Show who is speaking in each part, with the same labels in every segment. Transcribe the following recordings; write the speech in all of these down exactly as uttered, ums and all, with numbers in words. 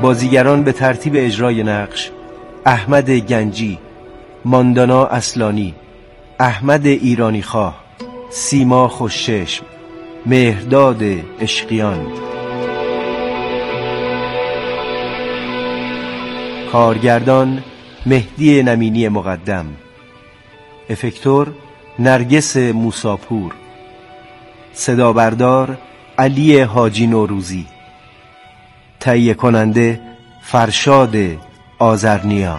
Speaker 1: بازیگران به ترتیب اجرای نقش: احمد گنجی، ماندانا اصلانی، احمد ایرانی خواه، سیما خوشچشم، مهرداد عشقیان. کارگردان مهدی نمینی مقدم، افکتور نرگس موساپور، صدا بردار علی حاجی نوروزی، تهیه کننده فرشاد آذرنیا.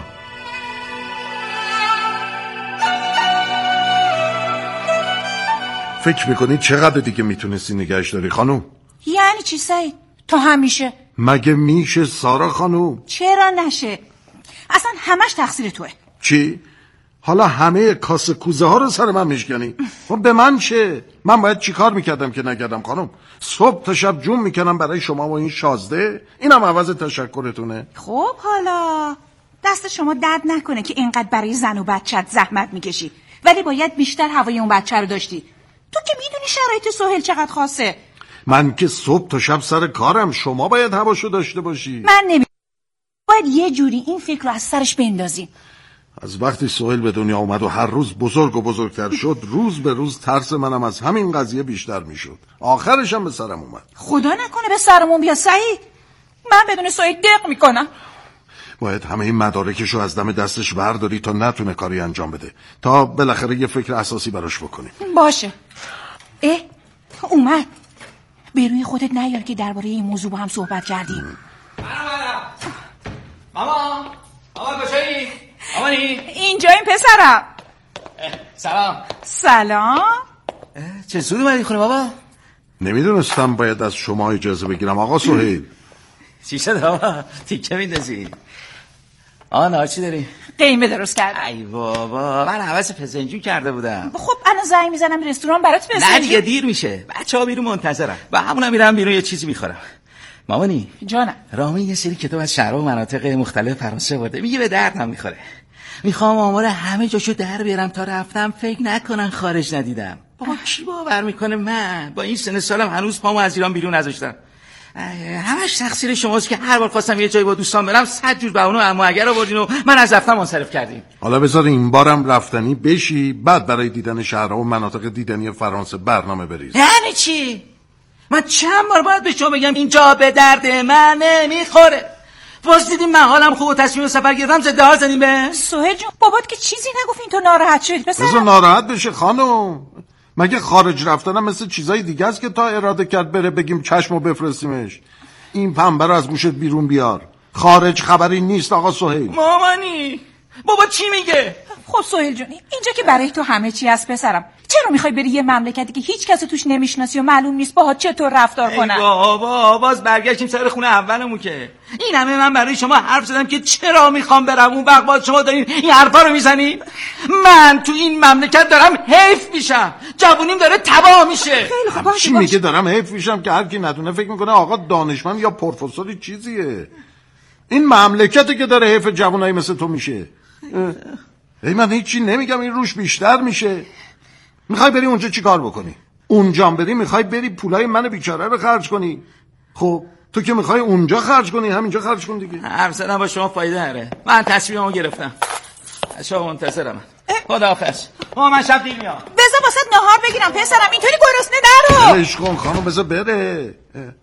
Speaker 2: فکر میکنی چقدر دیگه میتونستی نگهش داری خانوم؟
Speaker 3: یعنی چی سعید؟ تو همیشه
Speaker 2: مگه میشه سارا خانوم؟
Speaker 3: چرا نشه؟ اصلا همش تقصیر توه.
Speaker 2: چی؟ حالا همه کاسه کوزه ها رو سر من میشکنی؟ خب به من چه؟ من باید چی کار میکردم که نکردم خانم؟ صبح تا شب جون میکنم برای شما و این شازده. اینم عوض تشکرتونه.
Speaker 3: خب حالا دست شما درد نکنه که اینقدر برای زن و بچت زحمت میکشی، ولی باید بیشتر هوای اون بچه رو داشتی. تو که میدونی شرایط سهیل چقدر خاصه.
Speaker 2: من که صبح تا شب سر کارم، شما باید هواشو داشته باشی.
Speaker 3: من نمی باید یه جوری این فکر رو از سرش بندازیم.
Speaker 2: از وقتی سهیل به دنیا اومد و هر روز بزرگ و بزرگتر شد، روز به روز ترس منم از همین قضیه بیشتر میشد. آخرش هم به سرم اومد.
Speaker 3: خدا نکنه به سرمون بیا سعید. من بدون سهیل دق میکنم.
Speaker 2: باید همه این مدارکشو از دم دستش برداری تا نتونه کاری انجام بده، تا بالاخره یه فکر اساسی براش بکنی.
Speaker 3: باشه. اه اومد. به روی خودت نیار که درباره این موضوع با هم صحبت کردیم.
Speaker 4: ماما ماما کجایی؟ مامانی
Speaker 3: اینجاییم پسرم.
Speaker 4: سلام.
Speaker 3: سلام.
Speaker 4: چه زود اومدی خونه بابا؟
Speaker 2: نمیدونستم باید از شما اجازه بگیرم آقا سهیل.
Speaker 4: چی شد بابا؟ تیکه میندازی؟ آه نه چی داری؟
Speaker 3: قیمه درست کردم.
Speaker 4: ای بابا من حوض فسنجون کرده بودم.
Speaker 3: خب الان زنگ میزنم رستوران برات فسنجون.
Speaker 4: نه دیگه دیر میشه، بچه‌ها بیرون منتظرم و همونم میرم بیرون یه چیزی میخورم. مامانی
Speaker 3: جانم.
Speaker 4: رامین یه سری کتاب از شهرها و مناطق مختلف فرانسه برده، میگه به دردم میخوره. میخوام آمار همه جاشو در بیارم تا رفتم فکر نکنن خارج ندیدم. بابا کی باور میکنه من با این سن سالم هنوز پامو از ایران بیرون نذاشتم؟ همش تقصیر شماست که هر بار خواستم یه جایی با دوستان برم صد جور بهونه اما اگر آوردین و من از رفتن منصرف کردیم.
Speaker 2: حالا بذار این بارم رفتنی بشی، بعد برای دیدن شهرها و مناطق دیدنی فرانسه برنامه بریز.
Speaker 4: یعنی چی؟ من چند بار باید به شما بگم اینجا به درد من نمیخوره؟ باز دیدیم من حالم خوب و تصمیم سفر گرفتم ضد حال زدیم به
Speaker 3: سهیل جون بابات که چیزی نگفتین تو ناراحت شدی پسر.
Speaker 2: بذار ناراحت بشه خانم. مگه خارج رفتنم مثل چیزای دیگه است که تا اراده کرد بره بگیم چشمو بفرستیمش؟ این پنبه رو از گوشت بیرون بیار. خارج خبری نیست آقا سهیل.
Speaker 4: مامانی بابا چی میگه؟
Speaker 3: خب سهیل جون اینجا که برای تو همه چی هست پسرم. چرا میخوای بری یه مملکتی که هیچ کس توش نمیشناسی و معلوم نیست باهات چطور رفتار کنن؟
Speaker 4: بابا باز برگشتیم سر خونه اولمون که این همه من برای شما حرف زدم که چرا میخوام برم، اون وقت باز شما دارین این حرفا رو میزنین. من تو این مملکت دارم حیف میشم، جوونیم داره تباه میشه.
Speaker 3: خیلی خوب باشه.
Speaker 2: چی میگه دارم حیف میشم که هر کی ندونه فکر میکنه آقا دانشمند یا پروفسوری چیزیه. این مملکتی که داره حیف جوونای مثل تو میشه. ای من هیچی نمیگم، این روش بیشتر میشه. میخوای بری اونجا چی کار بکنی؟ اونجا بری میخوای بری پولای من بیچاره رو خرج کنی. خب تو که میخوای اونجا خرج کنی همینجا خرج کن دیگه.
Speaker 4: حرف زدن با شما فایده نداره. من تصمیممو گرفتم. شما منتظرم. خداحافظ. ما من شب دیر میام.
Speaker 3: بذار واسه ناهار بگیرم پسرم، اینطوری گرسنه نرو.
Speaker 2: ولش کن خانم بذار بره.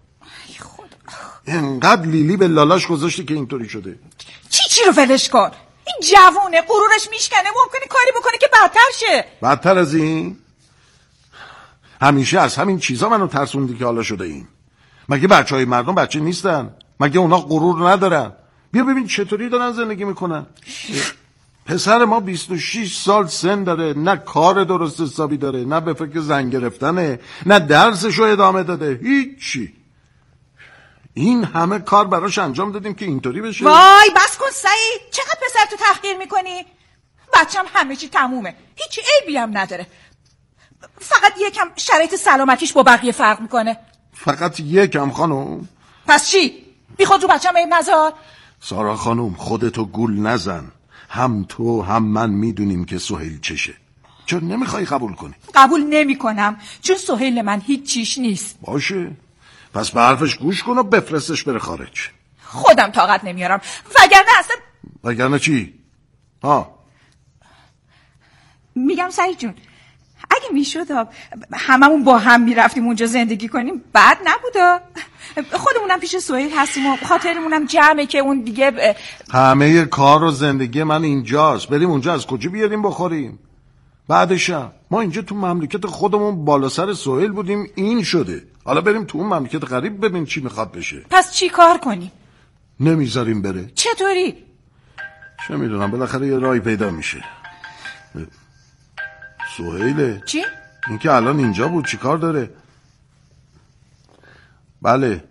Speaker 2: اینقدر لیلی به لالاش گذاشتی که اینطوری شده.
Speaker 3: چی چی رو ولش کن؟ این جوونه غرورش میشکنه، ممکنه کاری بکنه که بدتر شه.
Speaker 2: بدتر از این؟ همیشه از همین چیزا منو ترسوندی که حالا شده این. مگه بچه های مردم بچه نیستن؟ مگه اونا غرور ندارن؟ بیا ببین چطوری دارن زندگی میکنن. پسر ما بیست و شش سال سن داره، نه کار درست حسابی داره، نه به فکر زن گرفتنه، نه درسشو ادامه داده، هیچی. این همه کار براش انجام دادیم که اینطوری بشه.
Speaker 3: وای بس کن سعید، چقدر پسر تو تحقیر میکنی؟ بچم همه چی تمومه، هیچی عیبی هم نداره، فقط یکم شرایط سلامتیش با بقیه فرق میکنه.
Speaker 2: فقط یکم خانم؟
Speaker 3: پس چی؟ بی خود رو بچم عیب نذار.
Speaker 2: سارا خانم خودتو گول نزن، هم تو هم من میدونیم که سهیل چشه. چرا نمیخوای قبول کنی؟
Speaker 3: قبول نمیکنم چون سهیل من هیچ چیش نیست.
Speaker 2: باشه پس به حرفش گوش کن و بفرستش بره خارج.
Speaker 3: خودم طاقت نمیارم، وگرنه اصلا.
Speaker 2: وگرنه چی؟ ها
Speaker 3: میگم سعید جون اگه میشد هممون با هم میرفتیم اونجا زندگی کنیم بد نبودا. خودمونم پیش سهیل هستیم و خاطرمونم جمعه که اون دیگه.
Speaker 2: همه کار و زندگی من اینجاست، بریم اونجا از کجا بیاریم بخوریم؟ بعدشم ما اینجا تو مملکت خودمون بالا سر سهیل بودیم، این شده، حالا بریم تو اون مملکت غریب ببین چی میخواد بشه.
Speaker 3: پس چی کار کنیم؟
Speaker 2: نمیذاریم بره.
Speaker 3: چطوری؟
Speaker 2: چه میدونم، بالاخره یه راهی پیدا میشه. سهیله
Speaker 3: چی؟
Speaker 2: این که الان اینجا بود چی کار داره؟ بله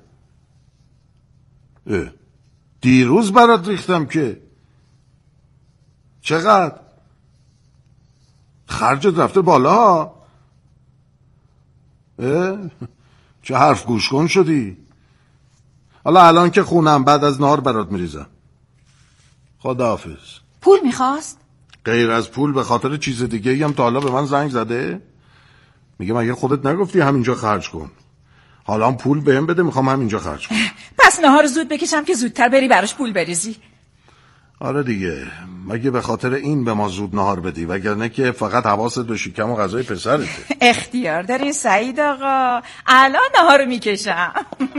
Speaker 2: اه. دیروز برات ریختم که چقدر خرجت رفته بالا. اه؟ چه حرف گوش کن شدی؟ حالا الان که خونم بعد از نهار برات میریزم. خداحافظ.
Speaker 3: پول میخواست؟
Speaker 2: غیر از پول به خاطر چیز دیگه هم تا حالا به من زنگ زده؟ میگه مگه خودت نگفتی همینجا خرج کن؟ حالا هم پول بهم بده، میخوام همینجا خرج کنم.
Speaker 3: پس نهار زود بکشم که زودتر بری براش پول بریزی.
Speaker 2: آره دیگه، مگه به خاطر این به ما زود نهار بدی، وگرنه که فقط حواست به شکم و غذای پسرته.
Speaker 3: اختیار دارین سعید آقا، الان نهار رو میکشم.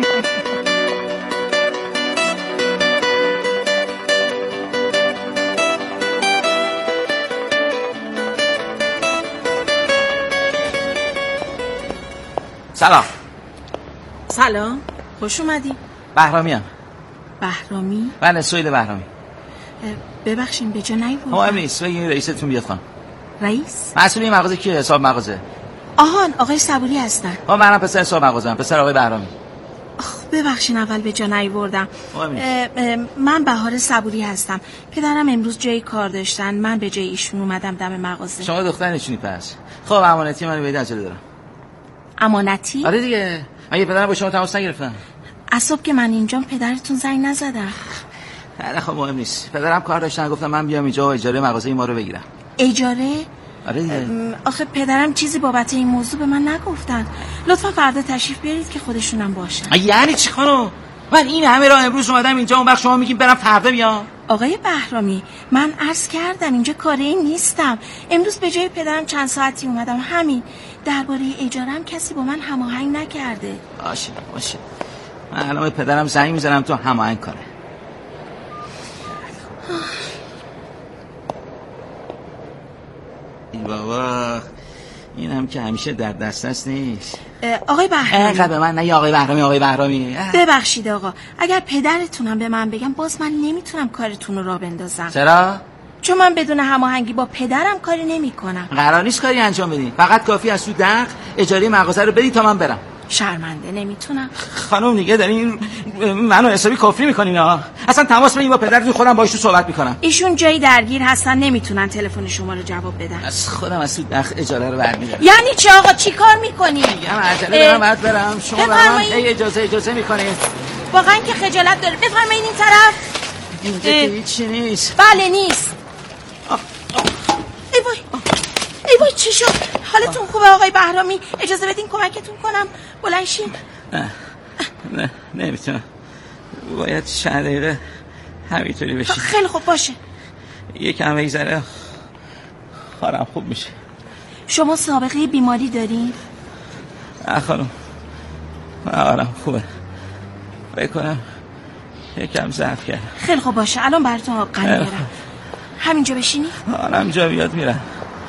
Speaker 4: سلام.
Speaker 5: سلام، خوش اومدی.
Speaker 4: بهرامی هم.
Speaker 5: بهرامی؟
Speaker 4: بله سهیل بهرامی.
Speaker 5: ببخشین به جا نیوردم.
Speaker 4: مهم نیست، بگین رئیستون بیاد خانم.
Speaker 5: رئیس؟
Speaker 4: مسئول این مغازه کیه؟ حساب مغازه.
Speaker 5: آهان آقای صبوری هستن.
Speaker 4: ها منم پسر حساب مغازه‌ام، پسر آقای بهرامی.
Speaker 5: آخ ببخشین اول به جا نیوردم. من بهار صبوری هستم. پدرم امروز جای کار داشتن، من به جای ایشون اومدم دم مغازه.
Speaker 4: شما دختر نشونی پس. خب امانتی منو بدید، عجله دارم.
Speaker 5: امانتی؟
Speaker 4: آره دیگه، مگه پدرم با شما تماس نگرفتن؟
Speaker 5: از صبح که من اینجام پدرتون زنگ نزدن.
Speaker 4: نه خب مهم نیست، پدرم کار داشتن گفتم من بیام اینجا و اجاره مغازه ما رو بگیرم.
Speaker 5: اجاره؟
Speaker 4: آره دیگه.
Speaker 5: آخه پدرم چیزی بابت این موضوع به من نگفتن. لطفا فردا تشریف بیارید که خودشونم باشن.
Speaker 4: یعنی چی خانم؟ من این همه راه امروز اومدم اینجا، اون وقت شما میگین برم فردا بیام؟
Speaker 5: آقای بهرامی من عرض کردم اینجا کاری این نیستم. امروز به جای پدرم چند ساعتی اومدم، همین. درباره اجارم کسی با من هماهنگ نکرده.
Speaker 4: باشه باشه، من الان به پدرم زنگ میزنم تو هماهنگ کنه. ای بابا، این هم که همیشه در دسترس نیست.
Speaker 5: آقای بهرامی
Speaker 4: اینقدر به من نه آقای بهرامی آقای بهرامی.
Speaker 5: ببخشید آقا، اگر پدرتونم به من بگم باز من نمیتونم کارتون رو راه بندازم.
Speaker 4: چرا؟
Speaker 5: چون من بدون هماهنگی با پدرم کاری نمیکنم.
Speaker 4: قرار نیست کاری انجام بدین، فقط کافی از تو دق اجاره مغازه رو بدید تا من برم.
Speaker 5: شرمنده نمیتونم.
Speaker 4: خانم دیگه دارین منو حسابی کفری میکنین ها. اصلا تماس بگیرید با پدرتون، خودم باهاش صحبت میکنم.
Speaker 5: ایشون جایی درگیر هستن، نمیتونن تلفن شما رو جواب بدن.
Speaker 4: از خودم از تو دق اجاره رو برمی‌دارم.
Speaker 5: یعنی چی آقا، چی کار میکنی؟
Speaker 4: میگم عجله دارم بعد برم، شما برام هی اجازه اجازه میکنید.
Speaker 5: واقعا که خجالت داره. بفرمایید این طرف.
Speaker 4: اینجا که هیچی نیست.
Speaker 5: بله نیست. ای وای ای وای چی شد؟ حالتون خوبه آقای بهرامی؟ اجازه بدین کمکتون کنم. بلند شین.
Speaker 4: نه نه نمیتونم، باید چند دقیقه همینطوری بشین.
Speaker 5: خیلی خوب باشه،
Speaker 4: یکم بگذره حالم خوب میشه.
Speaker 5: شما سابقه بیماری دارین؟
Speaker 4: نه خانم، حالم خوبه، بکنم یکم ضعف کردم.
Speaker 5: خیلی خوب باشه، الان براتون آقا میارم. همینجا بشینی؟
Speaker 4: حالم جا بیاد میرم.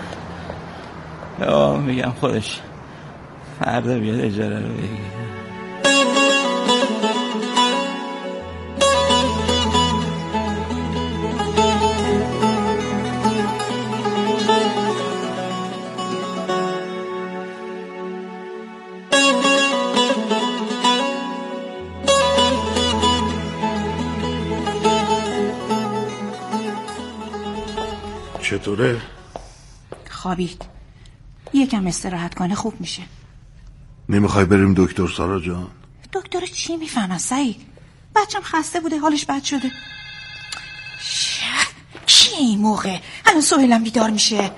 Speaker 4: یا میگم خودش فردا بیاد اجاره رو بگیره.
Speaker 2: چطوره؟
Speaker 3: خوابید، یکم استراحت کنه خوب میشه.
Speaker 2: نمیخوای بریم دکتر سارا جان؟
Speaker 3: دکتر چی میفهمن سعید؟ بچم خسته بوده حالش بد شده. کی این موقع؟ الان سهیلم بیدار میشه.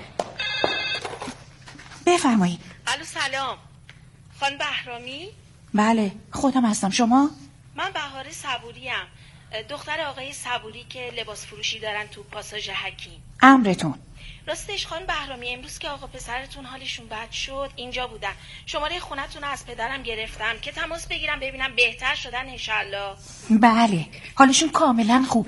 Speaker 3: بفرمایید.
Speaker 5: الو سلام، خانم بهرامی؟
Speaker 3: بله خودم هستم. شما؟
Speaker 5: من بهار صبوریم. دختر آقای صبوری که لباس فروشی دارن تو پاساژ حکیم.
Speaker 3: امرتون.
Speaker 5: راستش خانم بهرامی، امروز که آقا پسرتون حالشون بد شد اینجا بودن. شماره خونتون رو از پدرم گرفتم که تماس بگیرم ببینم بهتر شدن انشالله.
Speaker 3: بله حالشون کاملا خوبه.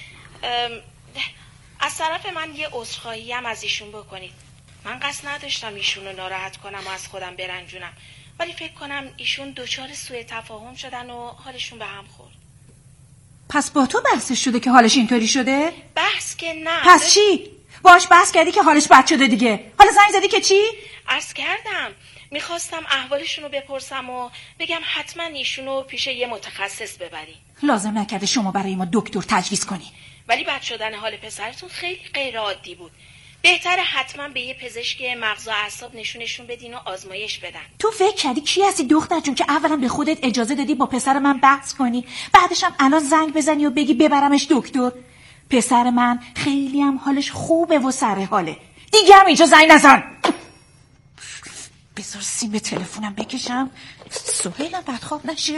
Speaker 5: از طرف من یه عذرخواهی هم از ایشون بکنید. من قصد نداشتم ایشون رو ناراحت کنم و از خودم برنجونم، ولی فکر کنم ایشون دچار سوء تفاهم شدن و حالشون به هم خورد.
Speaker 3: پس با تو بحثش شده که حالش اینطوری شده؟
Speaker 5: بحث که نه.
Speaker 3: پس چی؟ باش بحث کردی که حالش بد شده دیگه. حالا زنگ زدی که چی؟
Speaker 5: عرض کردم میخواستم احوالشون رو بپرسم و بگم حتما ایشون رو پیش یه متخصص ببریم.
Speaker 3: لازم نکرده شما برای ما دکتر تجویز کنی.
Speaker 5: ولی بد شدن حال پسرتون خیلی غیر عادی بود. بهتره حتما به یه پزشک مغز و اعصاب نشونشون بدین و آزمایش بدن.
Speaker 3: تو فکر کردی کی هستی دختر جون که اولا به خودت اجازه دادی با پسر من بحث کنی، بعدش هم الان زنگ بزنی و بگی ببرمش دکتر؟ پسر من خیلی هم حالش خوبه و سر حاله. دیگه هم اینجا زنگ نزن. بذار سیم تلفنم بکشم سهیلم بدخواب نشه.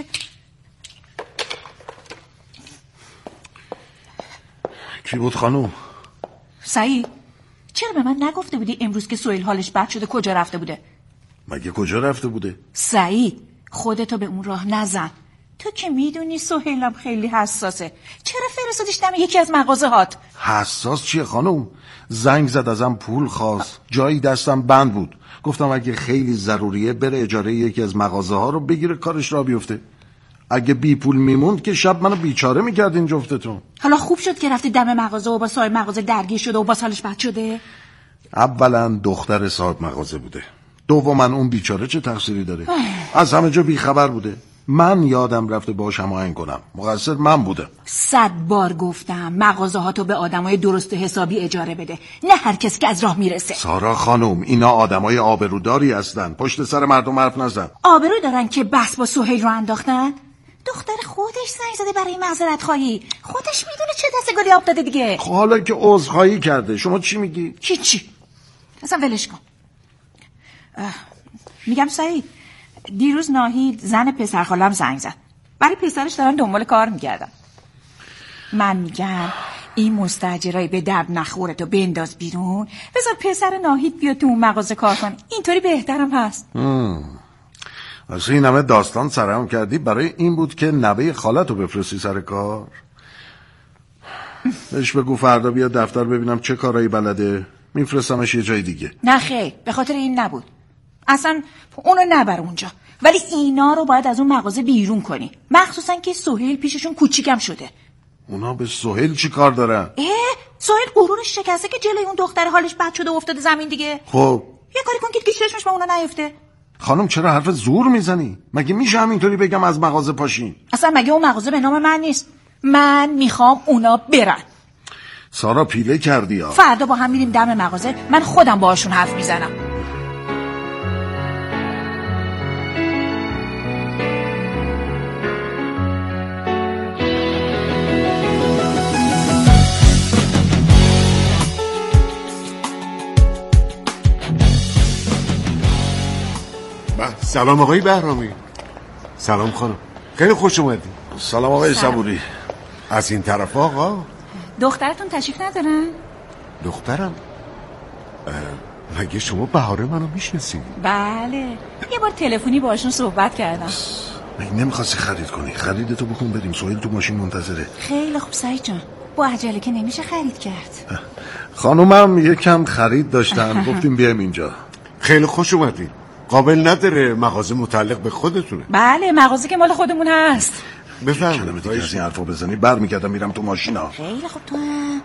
Speaker 2: کی بود خانوم؟
Speaker 3: سعید چرا به من نگفته بودی امروز که سهیل حالش بد شده کجا رفته بوده؟
Speaker 2: مگه کجا رفته بوده؟
Speaker 3: سعید خودتو به اون راه نزن. تو که میدونی سهیلم خیلی حساسه. چرا فرستادیش دم یکی از مغازه هات؟
Speaker 2: حساس چیه خانوم؟ زنگ زد ازم پول خواست، جایی دستم بند بود، گفتم اگه خیلی ضروریه بره اجاره یکی از مغازه ها رو بگیره کارش را بیفته. اگه بی پول میموند که شب منو بیچاره میکرد این جفتتون.
Speaker 3: حالا خوب شد که رفتی دم مغازه و با صاحب مغازه درگیر شده و با سالش بد شده؟
Speaker 2: اولا دختر صاحب مغازه بوده، دوما اون بیچاره چه تقصیری داره؟ از همه جا بیخبر بوده. من یادم رفته باهاش هماهنگ کنم، مقصر من بودم.
Speaker 3: صد بار گفتم مغازه ها تو به آدمای درست و حسابی اجاره بده، نه هر کسی که از راه میرسه.
Speaker 2: سارا خانم اینا آدمای آبروداری هستن، پشت سر مردم حرف نزن.
Speaker 3: آبرو دارن که بحث با سهیل رو انداختن؟ دختر خودش زنگ زده برای معذرت خواهی، خودش میدونه چه دستگلی آب داده دیگه.
Speaker 2: حالا که عذرخواهی کرده شما چی میگی؟
Speaker 3: هیچی، اصلا ولش کن. میگم سعید دیروز ناهید زن پسر خالم زنگ زد، برای پسرش دارن دنبال کار میگردن. من میگم این مستاجرای به درد نخورتو بنداز بیرون، بذار پسر ناهید بیاد تو اون مغازه کار کنه، اینطوری بهترم هست.
Speaker 2: واسه این همه داستان سرهم کردی برای این بود که نوه خالتو بفرستی سر کار؟ بهش بگو فردا بیا دفتر ببینم چه کارایی بلده، میفرستمش یه جای دیگه.
Speaker 3: نه خیر، به خاطر این نبود، اصلا اونو نبر اونجا، ولی اینا رو باید از اون مغازه بیرون کنی، مخصوصا که سهیل پیششون کوچیکم شده.
Speaker 2: اونا به سهیل چی کار دارن؟
Speaker 3: اه سهیل غرورش شکسته که جلوی اون دختر حالش بد شده و افتاده زمین دیگه.
Speaker 2: خب
Speaker 3: یه کاری کن که چشمش به اونا نیفته.
Speaker 2: خانم چرا حرف زور میزنی؟ مگه میشه همینطوری بگم از مغازه پاشین؟
Speaker 3: اصلا مگه اون مغازه به نام من نیست؟ من میخوام اونا برن.
Speaker 2: سارا پیله کردی ها.
Speaker 3: فردا با هم میریم دم مغازه، من خودم باهاشون حرف میزنم.
Speaker 6: سلام آقای بهرامی. سلام خانم، خیلی خوش اومدی.
Speaker 2: سلام آقای صبوری.
Speaker 6: از این طرف آقا.
Speaker 3: دخترتون تشریف ندارن؟
Speaker 6: دخترم؟ مگه شما بهاره منو میشناسید؟
Speaker 3: بله، یه بار تلفنی باشون صحبت کردم.
Speaker 2: مگه نمیخواستی خرید کنی؟ خریدتو بکن بریم، سهیل تو ماشین منتظره.
Speaker 3: خیلی خوب سعید جان، با عجله که نمیشه خرید کرد.
Speaker 2: خانومم یه کم خرید داشتن گفتیم بیایم اینجا.
Speaker 6: خیلی خوش اومدی. قابل نداره، مغازه متعلق به خودتونه.
Speaker 3: بله مغازه که مال خودمون هست.
Speaker 6: بفرمایید.
Speaker 2: کلمه دیگه از این حرفا بزنی برمیگردم میرم تو ماشینا.
Speaker 3: خیلی خوب تو هم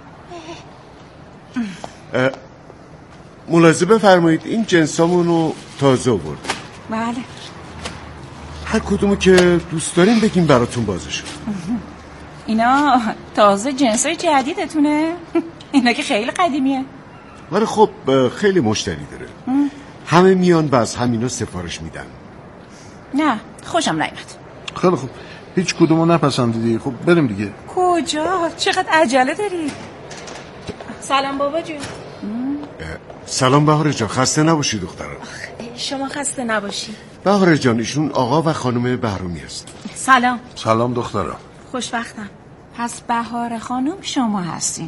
Speaker 6: ملاحظه بفرمایید این جنسامونو تازه آورد.
Speaker 3: بله
Speaker 6: هر کدومو که دوست دارین بگیم براتون بازشون.
Speaker 3: اینا تازه جنسای جدیدتونه؟ اینا که خیلی قدیمیه.
Speaker 6: ولی خب خیلی مشتری داره. همه میان و از همینا سفارش میدن.
Speaker 3: نه خوشم نیامد.
Speaker 2: خیلی خوب، هیچ کدومو نپسندیدی؟ خب بریم دیگه.
Speaker 3: کجا؟ چقدر عجله داری؟ سلام بابا جون.
Speaker 6: سلام بهاره جان، خسته نباشی دخترم.
Speaker 5: شما خسته نباشی.
Speaker 6: بهاره جان ایشون آقا و خانم بهرامی هست.
Speaker 3: سلام.
Speaker 2: سلام دخترم.
Speaker 3: خوشبختم. پس بهار خانم شما هستین.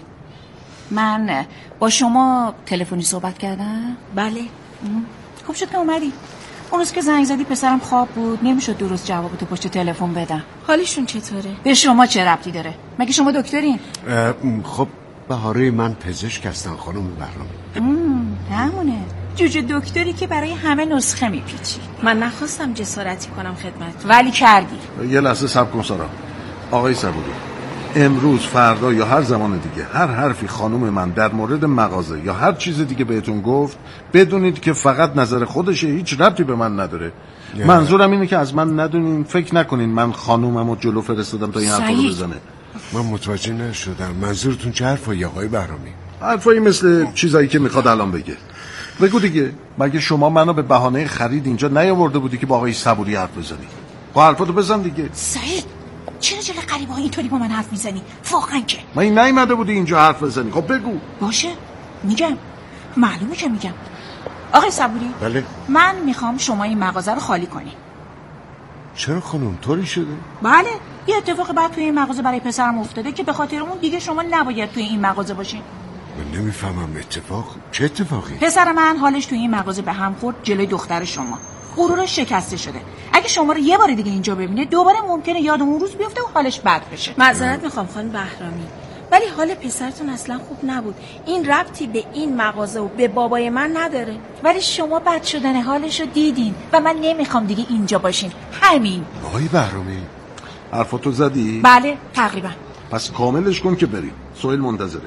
Speaker 3: من با شما تلفنی صحبت کردم؟
Speaker 5: بله.
Speaker 3: خوب شد که اومدی. اون روز که زنگ زدی پسرم خواب بود، نمیشد درست جوابتو پشت تلفن بدم.
Speaker 5: حالشون چطوره؟
Speaker 3: به شما چه ربطی داره؟ مگه شما دکترین؟
Speaker 6: خب بهاره من پزشک هستم خانم بهرامی.
Speaker 3: همونه جوجه دکتری که برای همه نسخه میپیچی.
Speaker 5: من نخواستم جسارتی کنم خدمت،
Speaker 3: ولی کردی.
Speaker 2: یه لحظه صبر کن سارا. آقای صبوری، امروز فردا یا هر زمان دیگه هر حرفی خانم من در مورد مغازه یا هر چیز دیگه بهتون گفت بدونید که فقط نظر خودشه، هیچ ربطی به من نداره. yeah. منظورم اینه که از من ندونین، فکر نکنین من خانوممو جلو فرستادم تا این حرفا رو بزنه.
Speaker 6: من متوجه نشدم منظورتون چه حرفایی آقای بهرامی؟
Speaker 2: حرفایی مثل چیزایی که میخواد الان بگه. بگو دیگه، مگه شما منو به بهانه خرید اینجا نیاورده بودی که با آقای صبوری حرف بزنی؟ با حرفاتو بزن دیگه.
Speaker 3: سعید چرا جلوی غریبه‌ها اینطوری با من حرف میزنی؟ واقعا که
Speaker 2: من این نیومده بودی اینجا حرف بزنی. خب بگو.
Speaker 3: باشه میگم، معلومه که میگم. آقای صبوری،
Speaker 6: بله.
Speaker 3: من میخوام شما این مغازه رو خالی کنی.
Speaker 6: چرا خانم طوری شده؟
Speaker 3: بله یه اتفاق بعد توی این مغازه برای پسرم افتاده که به خاطر اون دیگه شما نباید توی این مغازه باشین.
Speaker 6: من نمیفهمم اتفاق چه اتفاقی؟
Speaker 3: پسر من حالش توی این مغازه به هم خورد جلوی دختر شما. غرورش شکسته شده. اگه شما رو یه بار دیگه اینجا ببینه دوباره ممکنه یاد اون روز بیفته و حالش بد بشه.
Speaker 5: معذرت میخوام خانم بهرامی، ولی حال پسرتون اصلا خوب نبود. این ربطی به این مغازه و به بابای من نداره.
Speaker 3: ولی شما بد شدن حالش رو دیدین و من نمیخوام دیگه اینجا باشین. همین.
Speaker 6: آقای بهرامی
Speaker 2: حرفاتو زدی؟
Speaker 3: بله تقریبا.
Speaker 2: پس کاملش کن که بریم. سهیل منتظره.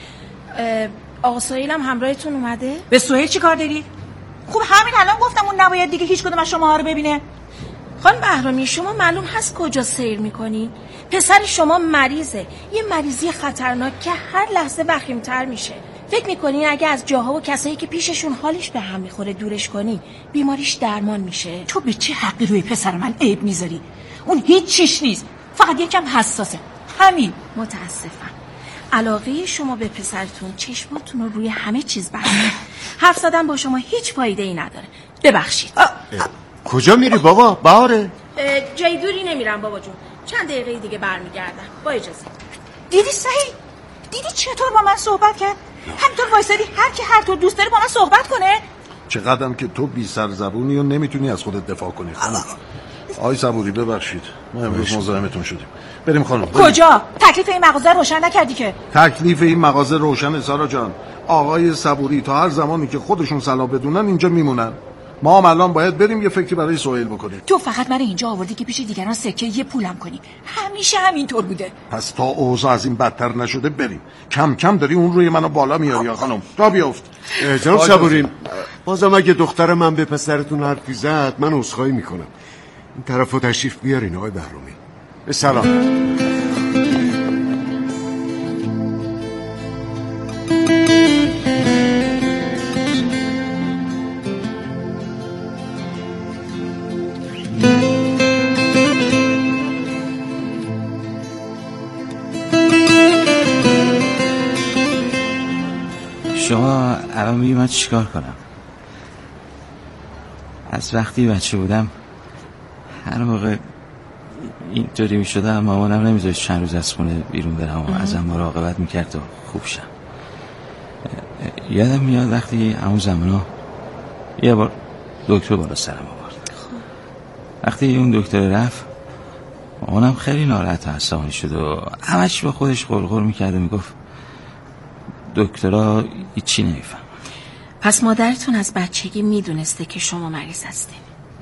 Speaker 5: آقا سهیل هم همراهتون اومده؟
Speaker 3: به سهیل چی کار دارید؟ خوب همین الان گفتم اون نباید دیگه هیچ کدوم از شما رو ببینه.
Speaker 5: خانم بهرامی شما معلوم هست کجا سیر میکنین؟ پسر شما مریضه، یه مریضی خطرناک که هر لحظه وخیم‌تر میشه. فکر میکنین اگه از جاها و کسایی که پیششون حالش به هم میخوره دورش کنی بیماریش درمان میشه؟
Speaker 3: تو به چه حقی روی پسر من عیب میذاری؟ اون هیچ چیش نیست، فقط یکم حساسه. همین.
Speaker 5: متاسفم. علاقه شما به پسرتون چشماتون رو روی همه چیز بسته. حرف زدن با شما هیچ فایده ای نداره. ببخشید.
Speaker 6: کجا میری بابا؟ بهاره
Speaker 5: جای دوری نمیرم بابا جون، چند دقیقه دیگه برمیگردم. با اجازه.
Speaker 3: دیدی سعید؟ دیدی چطور با من صحبت کرد؟ همینطور وایسادی هر کی هر طور دوست داره با من صحبت کنه.
Speaker 2: چقدرم که تو بی سر زبونی و نمیتونی از خودت دفاع کنی خانم. آقای صبوری ببخشید ما امروز مزاحمتون شدیم. بریم خانم. بریم.
Speaker 3: کجا؟ تکلیف این مغازه روشن نکردی که.
Speaker 2: تکلیف این مغازه روشنه سارا جان. آقای صبوری تا هر زمانی که خودشون صلاح بدونن اینجا میمونن. ما هم الان باید بریم یه فکری برای سهیل بکنیم.
Speaker 3: تو فقط من اینجا آوردی که پیش دیگران سکه یه پولم کنی. همیشه همینطور بوده.
Speaker 2: پس تا اوضاع از این بدتر نشده بریم. کم کم داری اون روی منو بالا میاری یا خانم. را بیافت.
Speaker 6: جناب صبوری بازم اگه دختر من به پسرتون حرفی زد من عذرخواهی میکنم. این طرفو تشریف بیارین آقای بهرامی. به سلام.
Speaker 4: شما الان میگی من چیکار کنم؟ از وقتی بچه بودم هر موقع اینطوری میشدم مامانم نمیذاشت چند روز از خونه بیرون برم و ازم مراقبت میکرد تا خوب شم. یادم میاد وقتی همون زمانا یه بار دکتر بالا سرم آورد. وقتی اون دکتر رفت مامانم خیلی ناراحت و عصبانی شد و همش با خودش قرقر میکرد و میگفت دکترها هیچی نمیفهم.
Speaker 5: پس مادرتون از بچگی میدونسته که شما مریض هستین.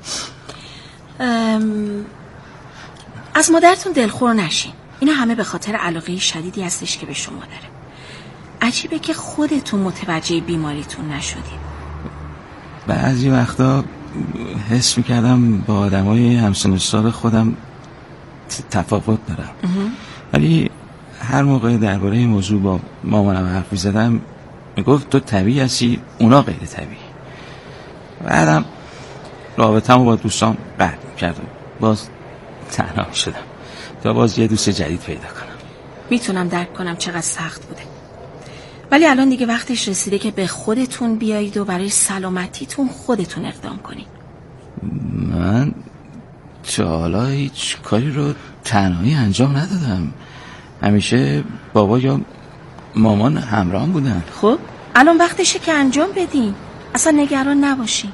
Speaker 5: ام... از مادرتون دلخور نشین. اینا همه به خاطر علاقه شدیدی هستش که به شما داره. عجیبه که خودتون متوجه بیماریتون نشدین.
Speaker 4: بعضی وقتا حس میکردم با آدمای همسن و سال خودم تفاوت دارم. ولی هر موقع درباره این موضوع با مامانم حرف می‌زدم میگفت تو طبیعی هستی اونا غیر طبیعی. بعدم رابطه‌مو با دوستام قطع کردم. باز تنها شدم تا باز یه دوست جدید پیدا کنم.
Speaker 5: میتونم درک کنم چقدر سخت بوده. ولی الان دیگه وقتش رسیده که به خودتون بیایید و برای سلامتیتون خودتون اقدام کنید.
Speaker 4: من تا حالا هیچ کاری رو تنهایی انجام ندادم. همیشه بابا یا مامان همراهم بودن.
Speaker 5: خب الان وقتشه که انجام بدین. اصلا نگران نباشین.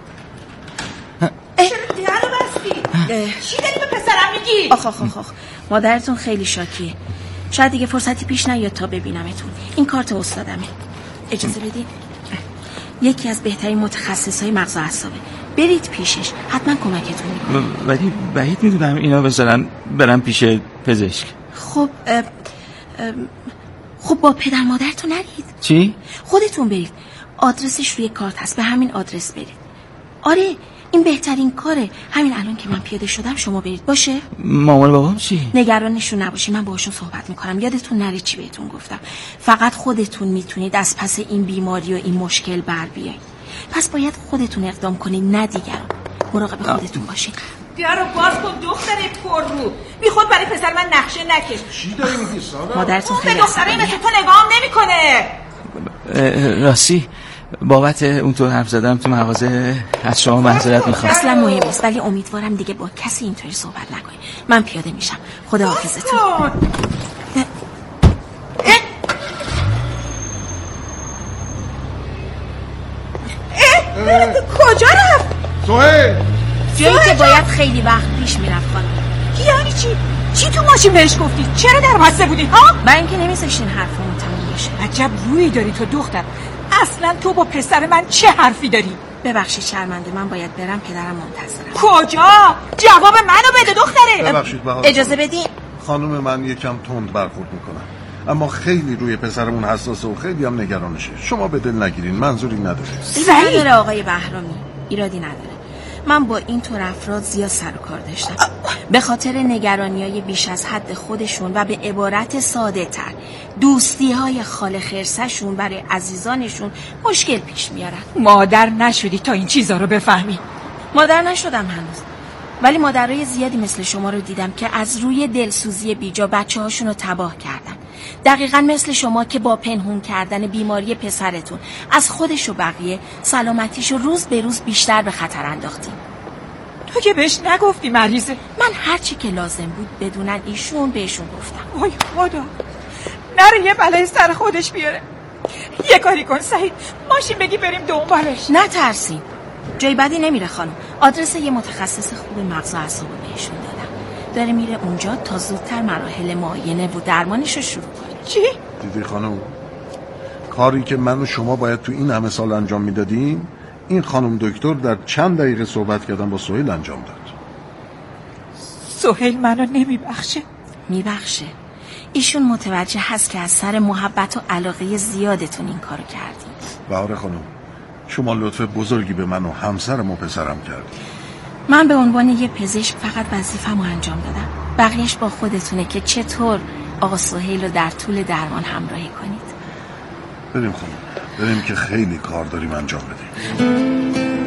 Speaker 3: چرا درو بستی؟ چی داری به پسرم میگی؟
Speaker 5: آخ آخ آخ آخ مادرتون خیلی شاکیه. شاید دیگه فرصتی پیش نیاد تا ببینمتون. این کارت استادمه. اجازه بدید. یکی از بهترین متخصصای مغز و اعصابه. برید پیشش، حتما کمکتون میکنه.
Speaker 4: ولی بعید میدونم اینا بذارن برن پیش پزشک.
Speaker 5: خب اه اه خب با پدر مادرتون نرید.
Speaker 4: چی؟
Speaker 5: خودتون برید. آدرسش روی کارت هست، به همین آدرس برید. آره این بهترین کاره. همین الان که من پیاده شدم شما برید. باشه؟
Speaker 4: مامان بابام چی؟
Speaker 5: نگرانشون نباشی، من باهاشون صحبت میکنم. یادتون نره چی بهتون گفتم. فقط خودتون میتونید از پس این بیماری و این مشکل بر بیایید. پس باید خودتون اقدام کنید، نه دیگران. مراقب خودتون باشید.
Speaker 3: بیا رو باز کن دختر پر رو. بی خود برای پسر من نقشه نکش.
Speaker 2: چی داری میگی سارا؟
Speaker 5: مادرتون خیلی
Speaker 3: به دختره مثل تو نگام نمیکنه.
Speaker 4: راستی بابت اونطور حرف زدم تو مغازه از شما معذرت میخوام.
Speaker 5: اصلا مهم نیست، ولی امیدوارم دیگه با کسی اینطوری صحبت نکنید. من پیاده میشم. خدا حافظتون.
Speaker 3: کجا رفت؟
Speaker 2: سهیل
Speaker 5: جایی که باید خیلی وقت پیش میرفت خانم.
Speaker 3: یعنی چی؟ چی تو ماشین بهش گفتی؟ چرا در بسته بودی ها؟
Speaker 5: من اینکه نمیذاشتین حرفمون تموم بشه.
Speaker 3: عجب روی داری تو دختر. اصلا تو با پسر من چه حرفی داری؟
Speaker 5: ببخشید شرمنده، من باید برم، پدرم منتظرم.
Speaker 3: کجا؟ جواب منو بده دختره.
Speaker 2: ببخشید بهار.
Speaker 5: اجازه بدین.
Speaker 2: خانم من یکم تند برخورد میکنن، اما خیلی روی پسرمون حساسه و خیلی هم نگرانشه. شما به دل نگیرین، منظوری نداره.
Speaker 5: نداره آقای بهرامی، ایرادی نداره. من با این طور افراد زیاد سر و کار داشتم. به خاطر نگرانی‌های بیش از حد خودشون و به عبارت ساده تر دوستی‌های خال خرسشون برای عزیزانشون مشکل پیش میارن.
Speaker 3: مادر نشدی تا این چیزا رو بفهمی.
Speaker 5: مادر نشدم هنوز، ولی مادرای زیادی مثل شما رو دیدم که از روی دلسوزی بیجا بچه هاشون رو تباه کردن. دقیقا مثل شما که با پنهون کردن بیماری پسرتون از خودش و بقیه سلامتیش رو روز به روز بیشتر به خطر انداختیم.
Speaker 3: تو که بهش نگفتی مریضه؟
Speaker 5: من هرچی که لازم بود بدونن ایشون بهشون گفتم.
Speaker 3: وای خدا، نره یه بلای سر خودش بیاره. یه کاری کن سعید، ماشین بگی بریم دنبالش.
Speaker 5: نه ترسین، جای بدی نمیره خانم. آدرس یه متخصص خوب مغز و اعصاب بهشون دادم. داره میره اونجا تا زودتر مراحل معاینه و درمانش رو شروع کنه.
Speaker 3: چی؟
Speaker 2: دیدی خانم، کاری که من و شما باید تو این همه سال انجام میدادیم، این خانم دکتر در چند دقیقه صحبت کردن با سهیل انجام داد.
Speaker 3: سهیل منو نمیبخشه.
Speaker 5: میبخشه. ایشون متوجه هست که از سر محبت و علاقه زیادتون این کارو کردین.
Speaker 2: بهار خانم، شما لطف بزرگی به من و همسرم و پسرم کردید.
Speaker 5: من به عنوان یه پزشک فقط وظیفه‌مو انجام دادم. بقیه‌اش با خودتونه که چطور آقا سهیل رو در طول درمان همراهی کنید.
Speaker 2: بریم خانم، بریم که خیلی کار داریم انجام بدیم.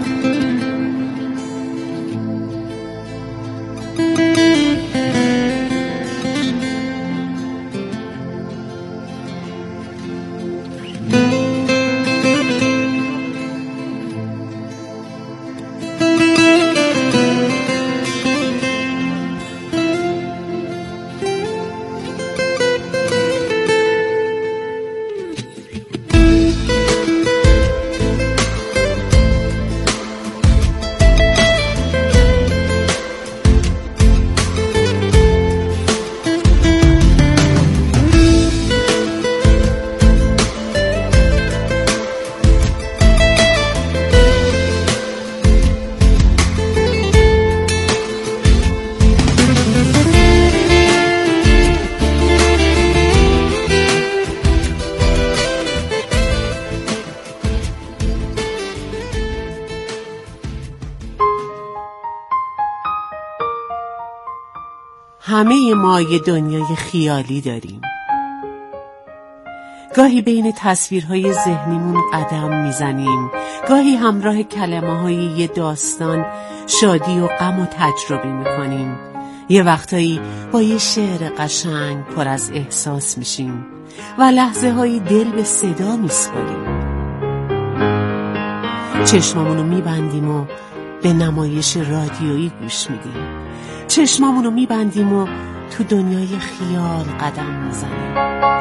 Speaker 7: همه ما یه دنیای خیالی داریم. گاهی بین تصویرهای ذهنیمون قدم میزنیم، گاهی همراه کلمه‌های یه داستان شادی و غم و تجربه میکنیم. یه وقتایی با یه شعر قشنگ پر از احساس میشیم و لحظه های دل به صدا میسپاریم. چشمامونو میبندیم و به نمایش رادیویی گوش میدیم. چشمامونو میبندیم و تو دنیای خیال قدم میزنیم.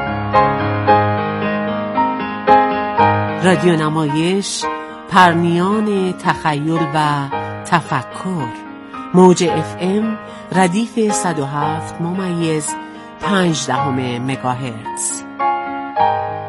Speaker 7: رادیو نمایش، پرنیان تخیل و تفکر. موج اف ام ردیف صد و هفت ممیز پنج دهم مگاهرتز.